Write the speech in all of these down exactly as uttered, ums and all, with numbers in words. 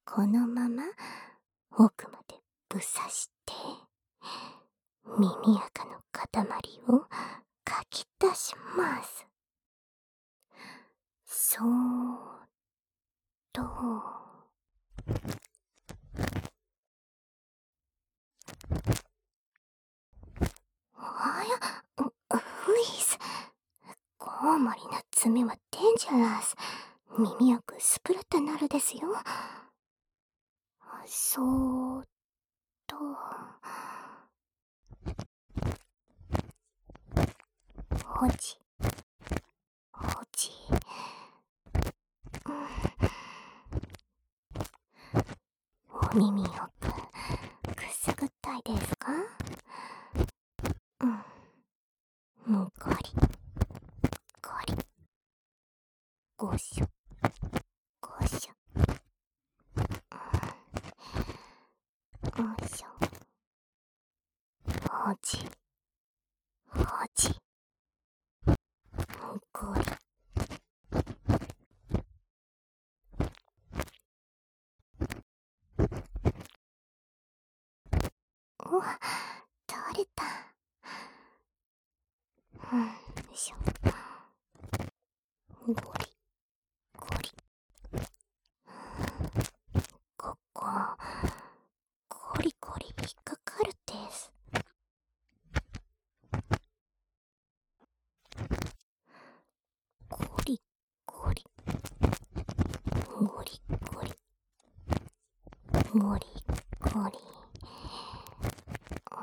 このまま奥までぶさして、耳垢の塊をかき出します。そーっと。あや、フリーズ。コウモリの爪はデンジャラス。耳よくスプラッタなるですよ。そーっと。ほじほじ、うん、お耳よくくすぐったいですか？うん、ゴリゴリ、ゴショゴショ、うん、よいしょ、ほじほじ、ゴリ。お、取れた。うん、よいしょ。ゴリゴリ。ここゴリゴリ引っかかるです。ゴリゴリゴリゴリゴリゴリ、うん、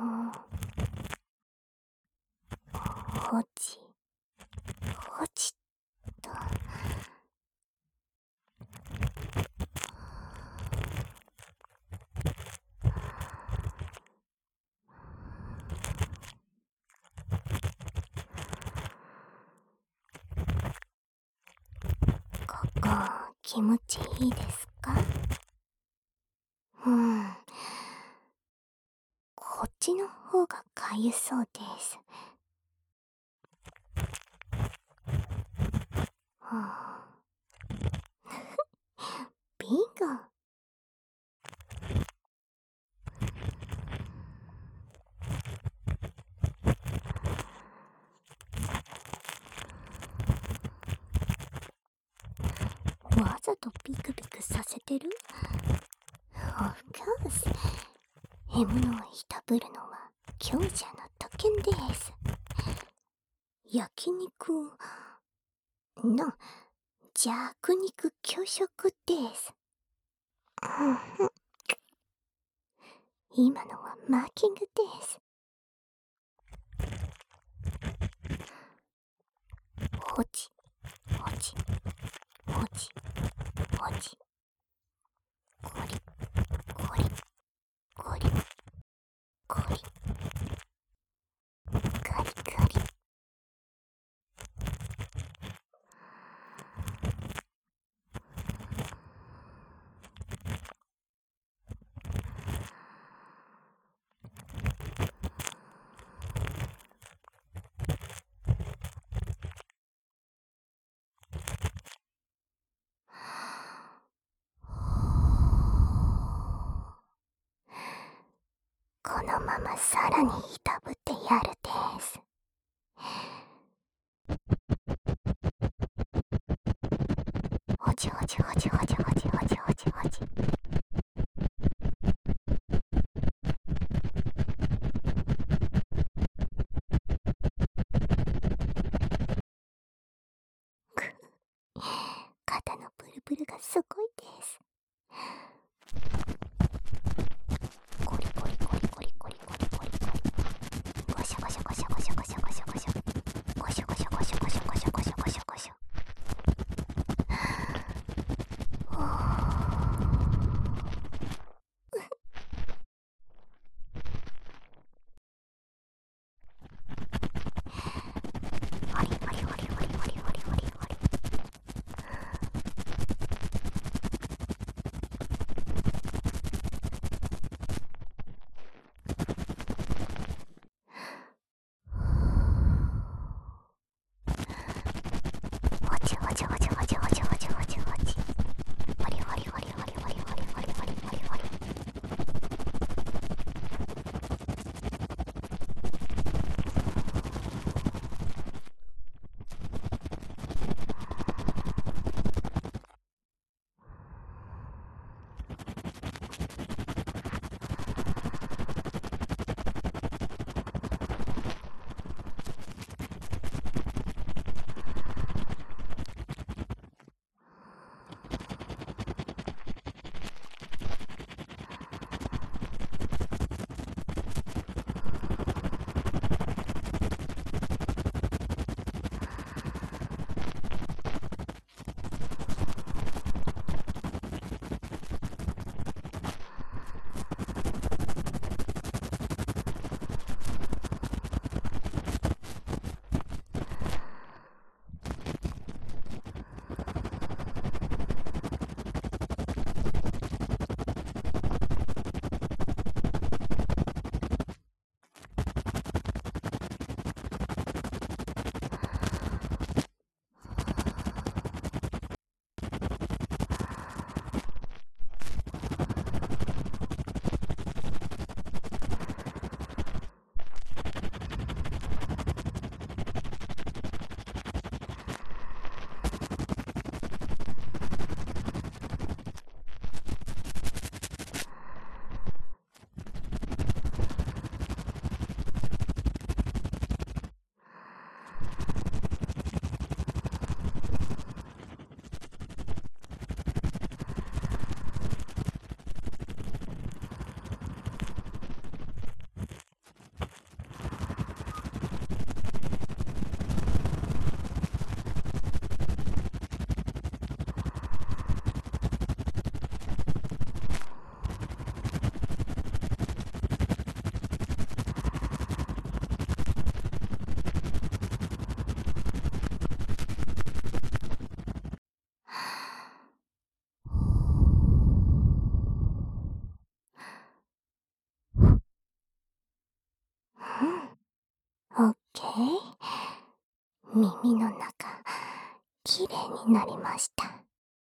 ほじほじっと。ここ気持ちいいですか？うん、こっちの方がかゆそうです。はあ、ビンゴ。わざとピクピクさせてる？ Of course。 獲物をいたぶるのは強者の特権です。焼肉の弱肉強食です。今のはマーキングです。ほじほじほじほじ、ゴリゴリゴリゴリ、ガリガリ。このままさらにいたぶってやるです。ほじほじほじほじほじほじほじほじ。肩のプルプルがすごいです。ゴリゴリゴリゴリゴリゴリゴリゴリ、ゴシャゴシャゴシャゴシャゴシャゴシャゴシャゴシャゴシャゴシャゴシャゴシャゴシャゴシャゴシャ。ホリホリホリホリホリホリホリホリ。 オッケー。耳の中、きれいになりました。